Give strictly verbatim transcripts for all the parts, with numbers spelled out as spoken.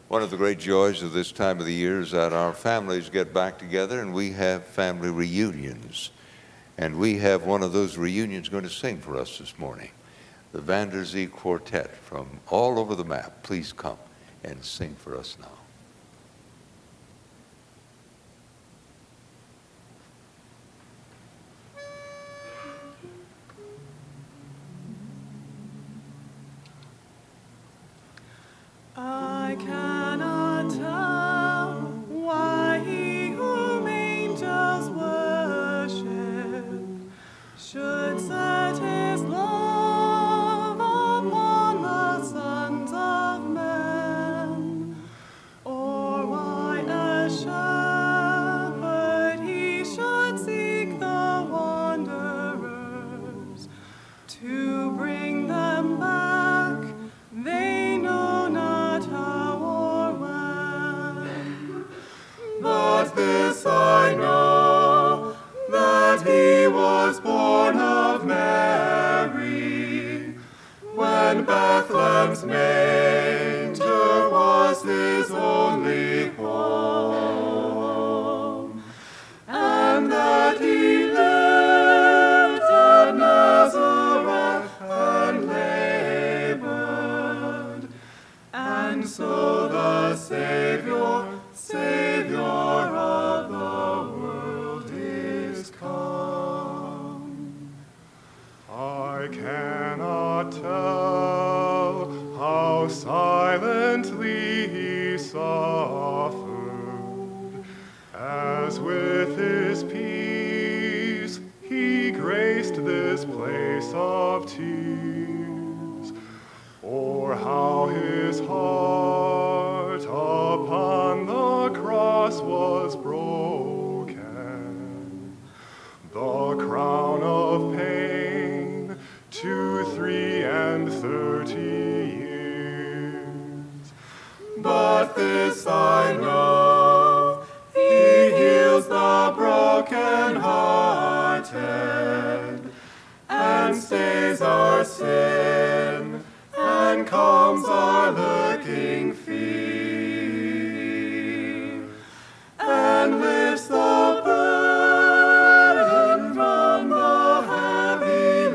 One of the great joys of this time of the year is that our families get back together and we have family reunions. And we have one of those reunions going to sing for us this morning. The Vanderzee Quartet from all over the map. Please come and sing for us now. I cannot tell why he whom angels worship should set his love upon the sons of men, or why as shepherd he should seek the wanderers to bring them back. They know not how or when, but this I know, that he was born of Mary, when Bethlehem's manger was his only home, and that he lived at Nazareth and labored, and so the Savior, Savior of the world is come. I cannot tell how silently he suffered, as with his peace he graced this place of tears, or how his heart upon the cross was broken, the crown of pain to three and thirty years. But this I know, he heals the broken-hearted, and stays our sin, and calms our lurking fear, and lifts the burden from the heavy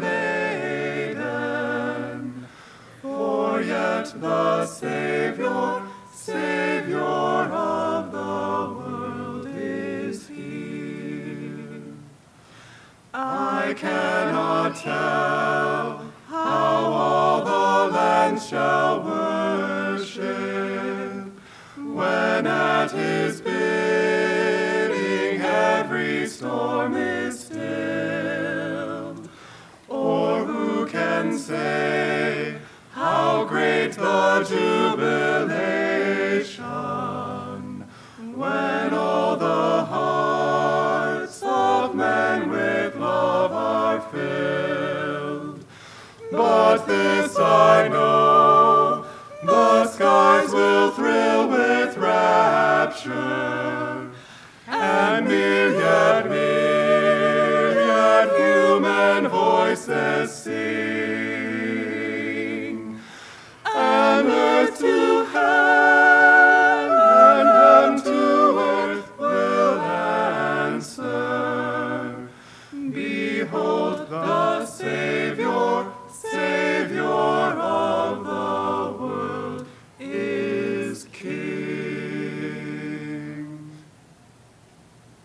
laden. For yet the Savior, Savior of the world is here. I cannot tell how all the land shall worship, when at his bidding every storm is stilled. Or who can say how great the jubilation, when all the hearts of men with love are filled. But this I know,